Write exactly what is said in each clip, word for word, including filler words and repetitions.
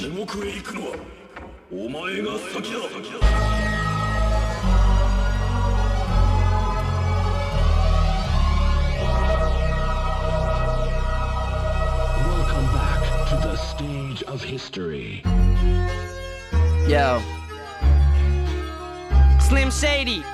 地獄へ行くのはお前が先だ。 Welcome back to the stage of history. Yo. Slim Shady.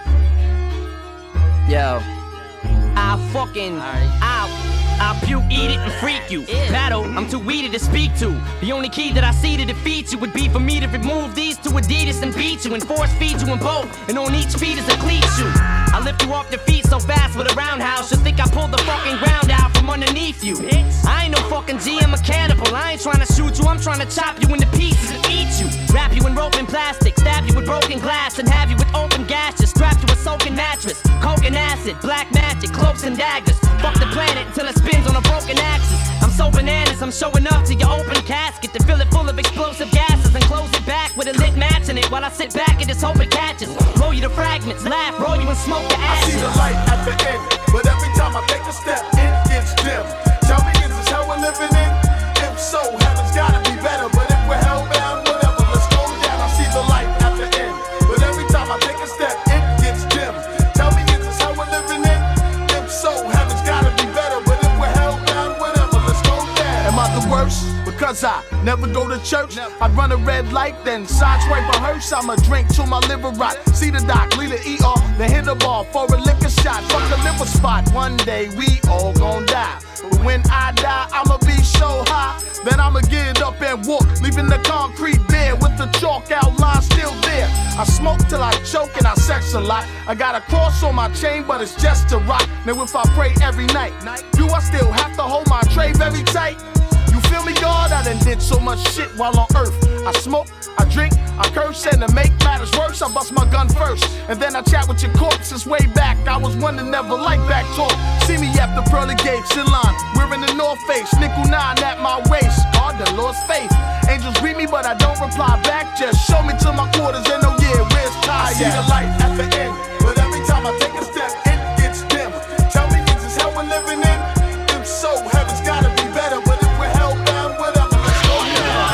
Yo. I'll fucking, I'll, I'll puke, eat it, and freak you. Battle, I'm too weedy to speak to. The only key that I see to defeat you would be for me to remove these two Adidas and beat you and force feed you in both. And on each feet is a cleat shoe. I lift you off your feet so fast with a roundhouse, you'll think I pulled the fucking ground out from underneath you. I ain't no fucking G M or cannibal. I ain't trying to shoot you, I'm trying to chop you into pieces and eat you. Wrap you in rope and plastic, stab you with broken glass, and have you with open gashes. Strap you a soaking mattress, coke and acid, black magic, cloaks and daggers. Fuck the planet until it spins on a broken axis. I'm so bananas, I'm showing up to your open casket to fill it full of explosive gases and close it back with a lit match in it while I sit back and just hope it catches. Blow you to fragments, laugh, roll you and smoke the ashes. I see the light at the end, but every time I take a step, it gets dim. Tell me, is this how we're living in? If so, heaven's gotta be better, but if we're hellbound, whatever, let's go down. I see the light at the end, but every time I take a step, it gets dim. Tell me, is this how we're living in? If so, heaven's gotta be better, but if we're hellbound, whatever, let's go down. Am I the worst? Because I never go to church. I run a red light, then sideswipe a hearse. I'ma drink till my liver rot. See the doc, lead the E R, then hit the ball for a liquor shot. Fuck the liver spot. One day we all gon' die. But when I die, I'ma be so high. Then I'ma get up and walk, leaving the concrete bare with the chalk outline still there. I smoke till I choke and I sex a lot. I got a cross on my chain, but it's just to rock. Now if I pray every night, do I still have to hold my tray very tight? You feel me, God? I done did so much shit while on earth. I smoke, I drink, I curse, and to make matters worse, I bust my gun first. And then I chat with your corpses way back. I was one that never liked back talk. See me at the pearly gates in line, wearing the North Face, nickel nine at my waist. God done lost faith. Angels greet me, but I don't reply back. Just show me to my quarters and oh yeah, where's Ty? I see the light at the end, but every time I take a step, it gets dim. Tell me, is this how we're living in? If so, heaven's gotta be better, but if we're hellbound, whatever, let's go down.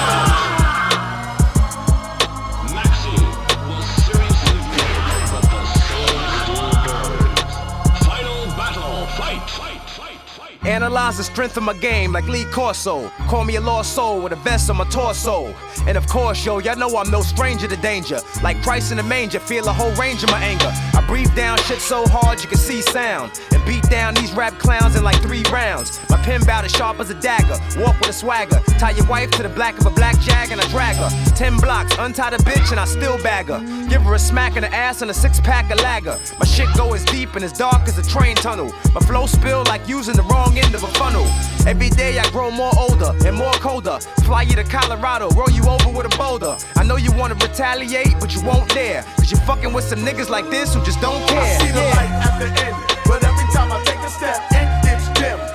Maxi was seriously wounded, but the soul still burns. Final battle, fight, fight, fight, fight. Analyze the strength of my game like Lee Corso. Call me a lost soul with a vest on my torso. And of course, yo, y'all know I'm no stranger to danger. Like Christ in the manger, feel a whole range of my anger. I breathe down shit so hard you can see sound. And beat down these rap clowns in like three rounds. My pen bout as sharp as a dagger. Walk with a swagger. Tie your wife to the black of a black jag and I drag her. Ten blocks, untie the bitch and I still bag her. Give her a smack in the ass and a six pack of lager. My shit go as deep and as dark as a train tunnel. My flow spill like using the wrong end of a funnel. Every day I grow more older and more colder. Fly you to Colorado, roll you over with a boulder. I know you wanna retaliate, but you won't dare. Cause you're fucking with some niggas like this who just don't care. I see the yeah. light at the end, but every time I take a step, it gets dim.